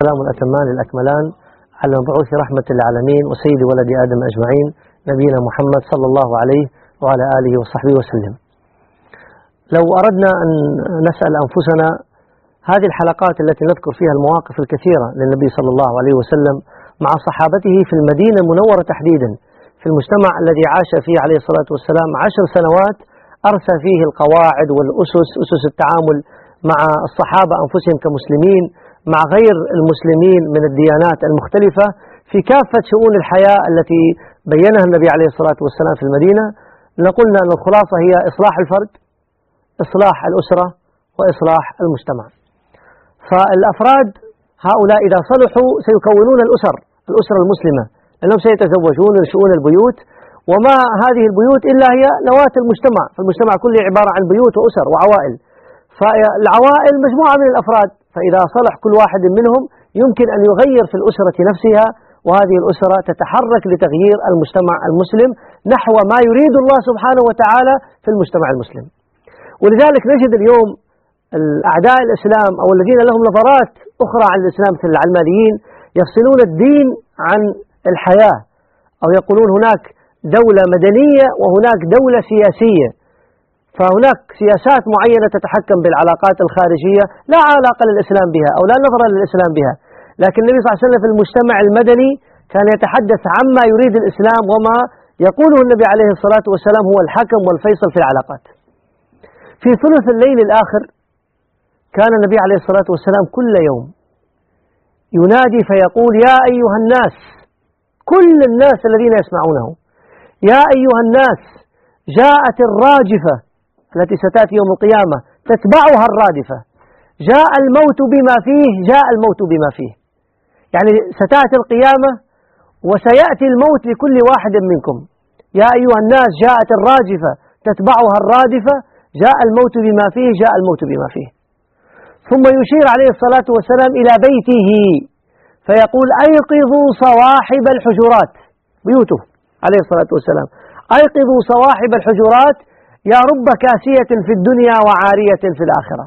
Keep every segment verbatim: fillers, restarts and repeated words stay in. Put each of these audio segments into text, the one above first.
السلام الأتمان الأكملان على المبعوث رحمة للعالمين وسيد ولد آدم أجمعين نبينا محمد صلى الله عليه وعلى آله وصحبه وسلم. لو أردنا أن نسأل أنفسنا هذه الحلقات التي نذكر فيها المواقف الكثيرة للنبي صلى الله عليه وسلم مع صحابته في المدينة المنورة تحديدا، في المجتمع الذي عاش فيه عليه الصلاة والسلام عشر سنوات أرسى فيه القواعد والأسس، أسس التعامل مع الصحابة أنفسهم كمسلمين مع غير المسلمين من الديانات المختلفة في كافة شؤون الحياة التي بينها النبي عليه الصلاة والسلام في المدينة. نقولنا أن الخلاصة هي إصلاح الفرد، إصلاح الأسرة، وإصلاح المجتمع. فالأفراد هؤلاء إذا صلحوا سيكونون الأسر الأسرة المسلمة، لأنهم سيتزوجون وينشؤون البيوت، وما هذه البيوت إلا هي نواة المجتمع، فالمجتمع كله عبارة عن بيوت وأسر وعوائل. فالعوائل مجموعة من الأفراد، فإذا صلح كل واحد منهم يمكن أن يغير في الأسرة نفسها، وهذه الأسرة تتحرك لتغيير المجتمع المسلم نحو ما يريد الله سبحانه وتعالى في المجتمع المسلم. ولذلك نجد اليوم الأعداء الإسلام أو الذين لهم نظرات أخرى عن الإسلام مثل العلمانيين يفصلون الدين عن الحياة، أو يقولون هناك دولة مدنية وهناك دولة سياسية، فهناك سياسات معينة تتحكم بالعلاقات الخارجية لا علاقة للإسلام بها أو لا نظر للإسلام بها، لكن النبي صلى الله عليه وسلم في المجتمع المدني كان يتحدث عما يريد الإسلام وما يقوله النبي عليه الصلاة والسلام هو الحكم والفيصل في العلاقات. في ثلث الليل الآخر كان النبي عليه الصلاة والسلام كل يوم ينادي فيقول: يا أيها الناس، كل الناس الذين يسمعونه، يا أيها الناس، جاءت الراجفة التي ستأتي يوم القيامة تتبعها الرادفة، جاء الموت بما فيه، جاء الموت بما فيه، يعني ستأتي القيامة وسيأتي الموت لكل واحد منكم. يا أيها الناس، جاءت الراجفة تتبعها الرادفة، جاء الموت بما فيه، جاء الموت بما فيه. ثم يشير عليه الصلاة والسلام إلى بيته فيقول: أيقظوا صواحب الحجرات، بيوته عليه الصلاة والسلام، أيقظوا صواحب الحجرات، يا رب كاسية في الدنيا وعارية في الآخرة.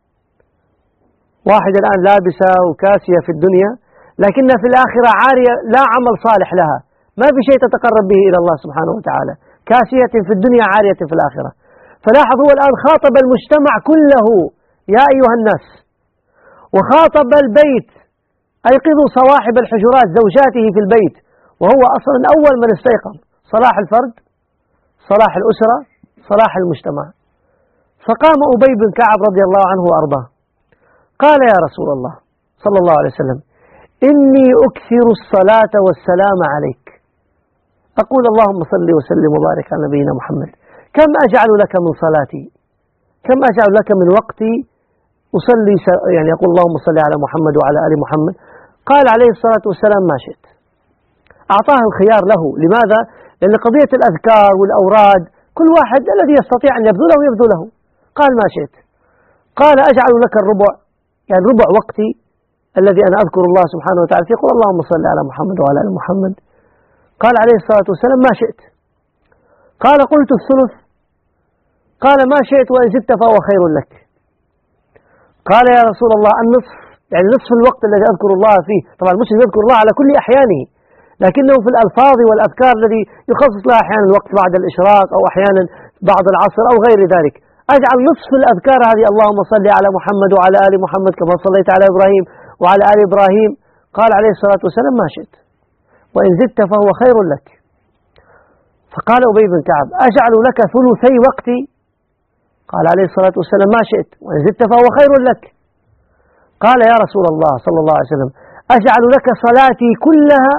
واحد الآن لابسة وكاسية في الدنيا، لكنها في الآخرة عارية، لا عمل صالح لها، ما في شيء تتقرب به إلى الله سبحانه وتعالى، كاسية في الدنيا عارية في الآخرة. فلاحظ هو الآن خاطب المجتمع كله: يا أيها الناس، وخاطب البيت: أيقظوا صواحب الحجرات، زوجاته في البيت، وهو أصلا أول من استيقظ. صلاح الفرد، صلاح الأسرة، صلاح المجتمع. فقام أبي بن كعب رضي الله عنه وأرضاه قال: يا رسول الله صلى الله عليه وسلم، إني أكثر الصلاة والسلام عليك، أقول اللهم صل وسلم وبارك على نبينا محمد، كم أجعل لك من صلاتي، كم أجعل لك من وقتي أصلي، يعني أقول اللهم صل على محمد وعلى آل محمد. قال عليه الصلاة والسلام: ما شئت. أعطاه الخيار له. لماذا؟ لأن قضية الأذكار والأوراد كل واحد الذي يستطيع أن يبذله يبذله. قال: ما شئت. قال: أجعل لك الربع، يعني ربع وقتي الذي أنا أذكر الله سبحانه وتعالى يقول اللهم صل على محمد وعلى آل محمد. قال عليه الصلاة والسلام: ما شئت. قال: قلت الثلث. قال: ما شئت، وإن زدت فهو خير لك. قال: يا رسول الله النصف، يعني نصف الوقت الذي أذكر الله فيه. طبعا المسلم يذكر الله على كل أحيانه، لكنه في الألفاظ والأذكار الذي يخصص لها أحيانا الوقت بعد الإشراق أو أحيانا بعد العصر أو غير ذلك. أجعل نصف الأذكار هذه اللهم صل على محمد وعلى آل محمد كما صليت على إبراهيم وعلى آل إبراهيم. قال عليه الصلاة والسلام: ما شئت، وإن زدت فهو خير لك. فقال أبي بن كعب: أجعل لك ثلثي وقتي. قال عليه الصلاة والسلام: ما شئت، وإن زدت فهو خير لك. قال: يا رسول الله صلى الله عليه وسلم، أجعل لك صلاتي كلها،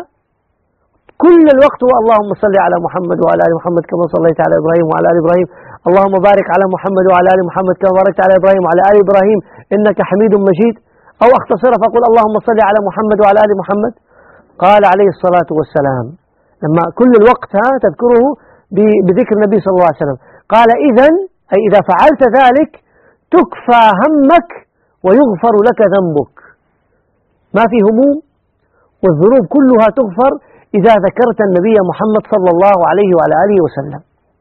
كل الوقت هو اللهم صل على محمد وعلى آل محمد كما صليت على إبراهيم وعلى آل إبراهيم، اللهم بارك على محمد وعلى آل محمد كما باركت على إبراهيم وعلى آل إبراهيم إنك حميد مجيد، أو أختصر فقل اللهم صل على محمد وعلى آل محمد. قال عليه الصلاة والسلام لما كل الوقت ها تذكره بذكر النبي صلى الله عليه وسلم، قال: إذن، أي إذا فعلت ذلك تكفى همك ويغفر لك ذنبك. ما في هموم، والذنوب كلها تغفر إذا ذكرت النبي محمد صلى الله عليه وعلى آله وسلم.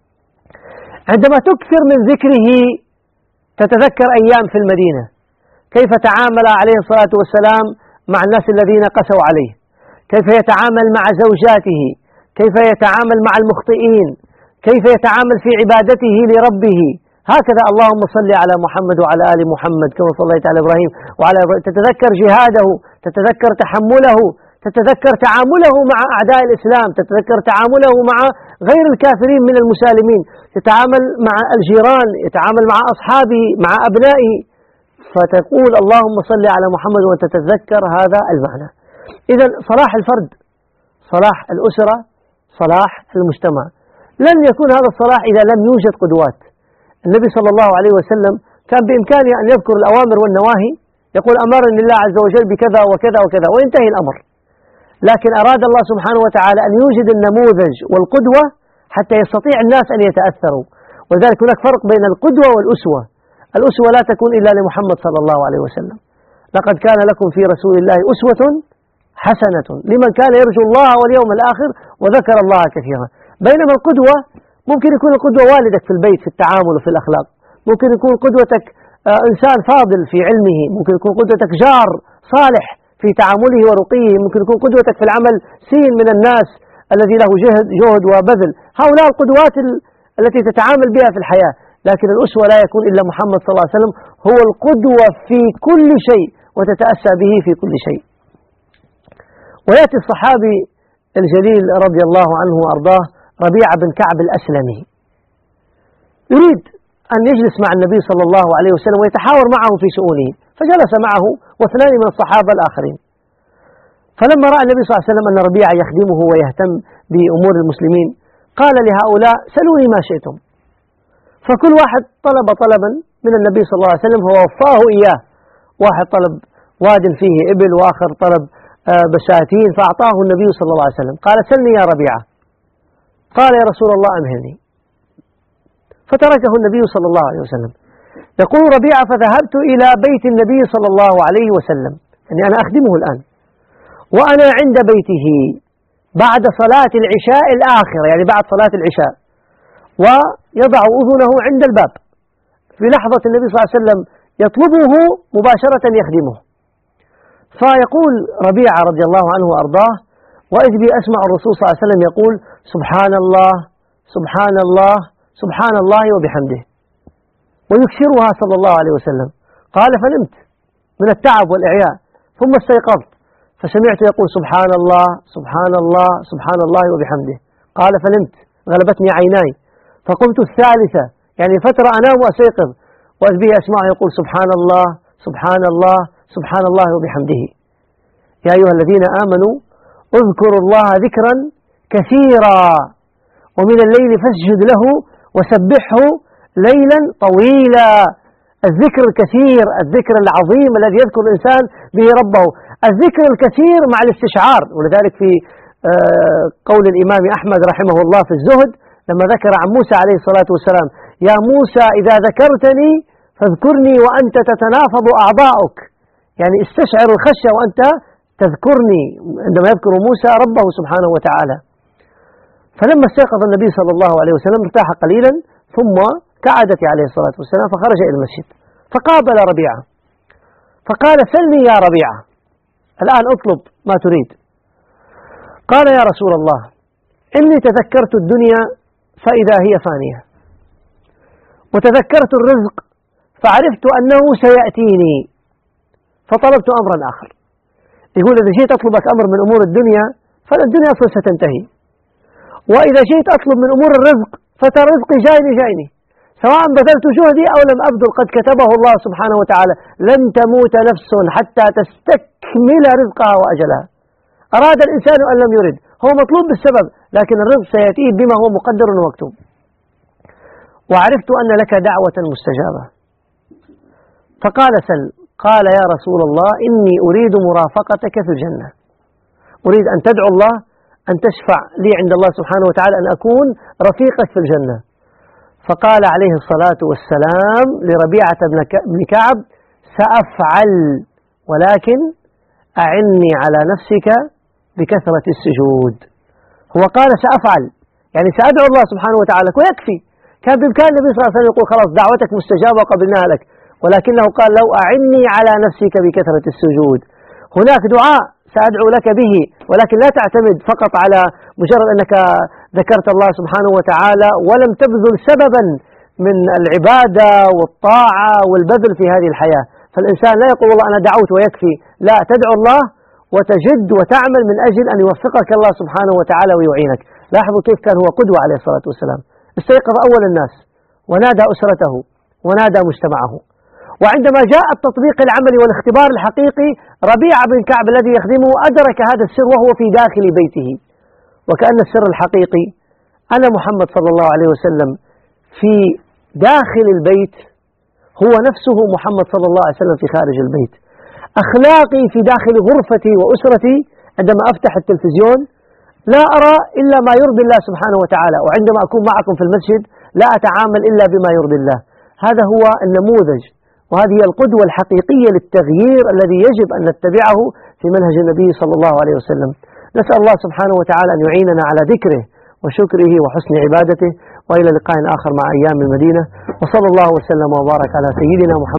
عندما تكثر من ذكره تتذكر أيام في المدينة، كيف تعامل عليه الصلاة والسلام مع الناس الذين قسوا عليه، كيف يتعامل مع زوجاته، كيف يتعامل مع المخطئين، كيف يتعامل في عبادته لربه. هكذا اللهم صل على محمد وعلى آل محمد كما صليت على إبراهيم وعلى إبراهيم. تتذكر جهاده، تتذكر تحمله، تتذكر تعامله مع أعداء الإسلام، تتذكر تعامله مع غير الكافرين من المسالمين، يتعامل مع الجيران، يتعامل مع أصحابه، مع أبنائه. فتقول اللهم صل على محمد وأنت تتذكر هذا المعنى. إذن صلاح الفرد، صلاح الأسرة، صلاح المجتمع. لن يكون هذا الصلاح إذا لم يوجد قدوات. النبي صلى الله عليه وسلم كان بإمكانه أن يذكر الأوامر والنواهي، يقول أمرني الله عز وجل بكذا وكذا وكذا وينتهي الأمر، لكن أراد الله سبحانه وتعالى أن يوجد النموذج والقدوة حتى يستطيع الناس أن يتأثروا. ولذلك هناك فرق بين القدوة والأسوة. الأسوة لا تكون إلا لمحمد صلى الله عليه وسلم. لقد كان لكم في رسول الله أسوة حسنة لمن كان يرجو الله واليوم الآخر وذكر الله كثيرا. بينما القدوة ممكن يكون القدوة والدك في البيت في التعامل وفي الأخلاق، ممكن يكون قدوتك إنسان فاضل في علمه، ممكن يكون قدوتك جار صالح في تعامله ورقيه، ممكن يكون قدوتك في العمل سين من الناس الذي له جهد, جهد وبذل. هؤلاء القدوات التي تتعامل بها في الحياة. لكن الأسوة لا يكون إلا محمد صلى الله عليه وسلم هو القدوة في كل شيء وتتأسى به في كل شيء. ويأتي الصحابي الجليل رضي الله عنه وأرضاه ربيعة بن كعب الأسلمي، يريد أن يجلس مع النبي صلى الله عليه وسلم ويتحاور معه في شؤونه، فجلس معه واثنان من الصحابة الآخرين. فلما رأى النبي صلى الله عليه وسلم أن ربيعة يخدمه ويهتم بأمور المسلمين قال لهؤلاء سلوني ما شئتم. فكل واحد طلب طلبا من النبي صلى الله عليه وسلم فوفاه إياه. واحد طلب واد فيه إبل، وآخر طلب بساتين، فأعطاه النبي صلى الله عليه وسلم. قال سلني يا ربيعة. قال يا رسول الله أمهلني. فتركه النبي صلى الله عليه وسلم. يقول ربيعة فذهبت إلى بيت النبي صلى الله عليه وسلم، يعني أنا أخدمه الآن، وأنا عند بيته بعد صلاة العشاء الآخرة، يعني بعد صلاة العشاء، ويضع أذنه عند الباب. في لحظة النبي صلى الله عليه وسلم يطلبه مباشرة يخدمه. فيقول ربيعة رضي الله عنه وأرضاه وإذ بي أسمع الرسول صلى الله عليه وسلم يقول سبحان الله سبحان الله سبحان الله وبحمده، ويكثرها صلى الله عليه وسلم. قال فنمت من التعب والإعياء، ثم استيقظت فسمعت يقول سبحان الله سبحان الله سبحان الله وبحمده. قال فنمت غلبتني عيناي فقمت الثالثة، يعني فترة أنام وأستيقظ وإذ به أسمعه يقول سبحان الله سبحان الله سبحان الله وبحمده. يا أيها الذين آمنوا اذكروا الله ذكرا كثيرا ومن الليل فاسجد له وسبحه ليلا طويلا. الذكر الكثير، الذكر العظيم الذي يذكر الإنسان به ربه، الذكر الكثير مع الاستشعار. ولذلك في قول الإمام أحمد رحمه الله في الزهد لما ذكر عن موسى عليه الصلاة والسلام يا موسى إذا ذكرتني فاذكرني وأنت تتنافض أعضاؤك، يعني استشعر الخشية وأنت تذكرني، عندما يذكر موسى ربه سبحانه وتعالى. فلما استيقظ النبي صلى الله عليه وسلم ارتاح قليلا ثم كعادته عليه الصلاة والسلام فخرج إلى المسجد فقابل ربيعة فقال سلني يا ربيعة، الآن اطلب ما تريد. قال يا رسول الله إني تذكرت الدنيا فإذا هي فانية، وتذكرت الرزق فعرفت أنه سيأتيني فطلبت أمرا آخر. يقول إذا جيت أطلبك أمر من أمور الدنيا فالدنيا أصلا ستنتهي، وإذا جيت أطلب من أمور الرزق فترى رزقي جايني جايني سواء بذلت جهدي أو لم أبذل، قد كتبه الله سبحانه وتعالى لن تموت نفس حتى تستكمل رزقها وأجلها. أراد الإنسان أن لم يرد، هو مطلوب بالسبب لكن الرزق سيأتيه بما هو مقدر ومكتوب. وعرفت أن لك دعوة مستجابة. فقال سل. قال يا رسول الله إني أريد مرافقتك في الجنة، أريد أن تدعو الله أن تشفع لي عند الله سبحانه وتعالى أن أكون رفيقك في الجنة. فقال عليه الصلاة والسلام لربيعة بن كعب سأفعل ولكن أعني على نفسك بكثرة السجود. هو قال سأفعل يعني سأدعو الله سبحانه وتعالى ويكفي. كان بإمكان النبي صلى الله عليه وسلم يقول خلاص دعوتك مستجابة وقبلناها لك، ولكنه قال لو أعني على نفسك بكثرة السجود. هناك دعاء سأدعو لك به، ولكن لا تعتمد فقط على مجرد أنك ذكرت الله سبحانه وتعالى ولم تبذل سببا من العبادة والطاعة والبذل في هذه الحياة. فالإنسان لا يقول الله أنا دعوت ويكفي، لا، تدعو الله وتجد وتعمل من أجل أن يوفقك الله سبحانه وتعالى ويعينك. لاحظوا كيف كان هو قدوة عليه الصلاة والسلام، استيقظ أول الناس ونادى أسرته ونادى مجتمعه. وعندما جاء التطبيق العملي والاختبار الحقيقي، ربيعة بن كعب الذي يخدمه أدرك هذا السر وهو في داخل بيته. وكأن السر الحقيقي أنا محمد صلى الله عليه وسلم في داخل البيت هو نفسه محمد صلى الله عليه وسلم في خارج البيت. أخلاقي في داخل غرفتي وأسرتي، عندما أفتح التلفزيون لا أرى إلا ما يرضي الله سبحانه وتعالى، وعندما أكون معكم في المسجد لا أتعامل إلا بما يرضي الله. هذا هو النموذج، وهذه هي القدوة الحقيقية للتغيير الذي يجب أن نتبعه في منهج النبي صلى الله عليه وسلم. نسأل الله سبحانه وتعالى أن يعيننا على ذكره وشكره وحسن عبادته، وإلى لقاء آخر مع أيام المدينة، وصلى الله وسلم وبارك على سيدنا محمد.